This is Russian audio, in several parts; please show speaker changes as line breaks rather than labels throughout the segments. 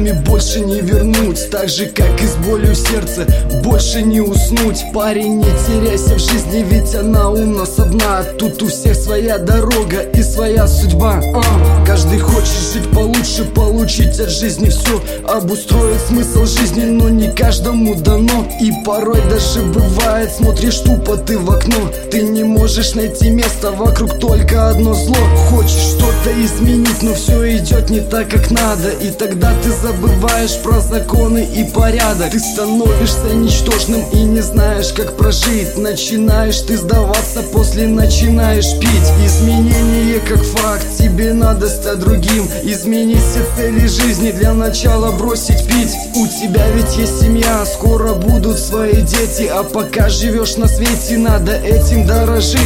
силами больше не вернуть. Так же, как и с болью в сердце, больше не уснуть. Парень, не теряйся в жизни, ведь она у нас одна. Тут у всех своя дорога и своя судьба. Каждый хочет жить получше, получить от жизни все, обустроить смысл жизни, но не каждому дано. И порой даже бывает, смотришь тупо ты в окно, ты не можешь найти место, вокруг только одно зло. Хочешь что-то изменить, но все идет не так, как надо. И тогда ты забываешь про законы и порядок. Ты становишься ничтожным и не знаешь, как прожить. Начинаешь ты сдаваться, после начинаешь пить. Изменение как факт, тебе надо стать другим. Изменить все цели жизни, для начала бросить пить. У тебя ведь есть семья, скоро будут свои дети. А пока живешь на свете, надо этим дорожить.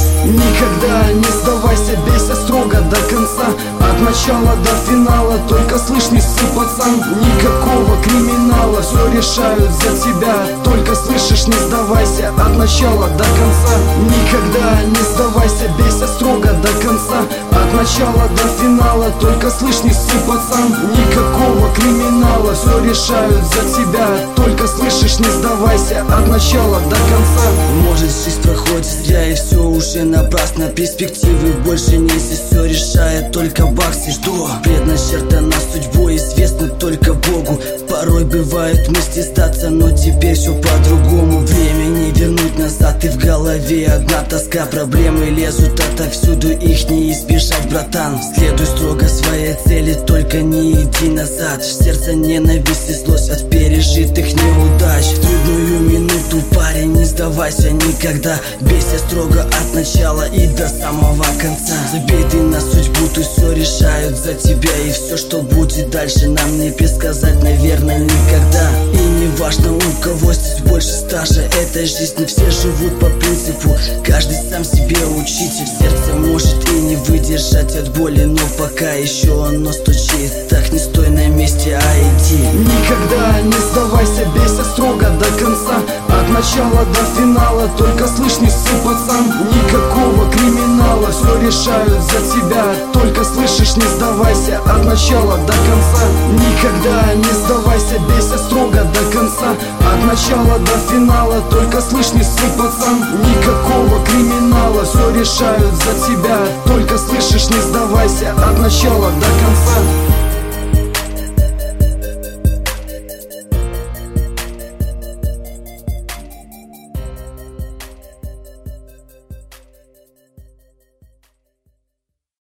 Никогда не сдавайся, бейся строго до конца. От начала до финала, только слышь, не ссы, пацан. Никакого криминала, все решают за тебя. Только слышишь, не сдавайся, от начала до конца. Никогда не сдавайся, бейся строго до конца. От начала до финала, только слышь, не ссы, пацан. Никакого криминала, все решают за тебя. Только слышишь, не сдавайся, от начала до конца.
Может, жизнь проходит зря и все уже напрасно. Перспективы больше не здесь, все решает только баксы. Что предначертано судьбой, известно только Богу. Порой бывает мысли сдаться, но теперь все по-другому. Время не вернуть назад, и в голове одна тоска. Проблемы лезут отовсюду, их не избежать, братан. Следуй строго своей цели, только не иди назад. В сердце ненависть и злость от пережитых неудач. В трудную минуту, парень, не сдавайся никогда. Бейся строго от начала и до самого конца. Забей ты на судьбу, тут все решают за тебя. И все, что будет дальше, нам не предсказать, наверное, никогда. И не важно, у кого здесь больше стажа этой жизни. Все живут по принципу, каждый сам себе учитель. Сердце может и не выдержать от боли, но пока еще оно стучит. Так не стой на месте, а иди.
Никогда не сдавайся, бейся строго до конца. От начала до финала, только слышь, не ссы, пацан. Никакого криминала, все решают за тебя. Только слышишь, не сдавайся, от начала до конца. Никогда не сдавайся, бейся строго до конца. От начала до финала, только слышь, не ссы, пацан. Никакого криминала, все решают за тебя. Только слышишь, не сдавайся, от начала до конца.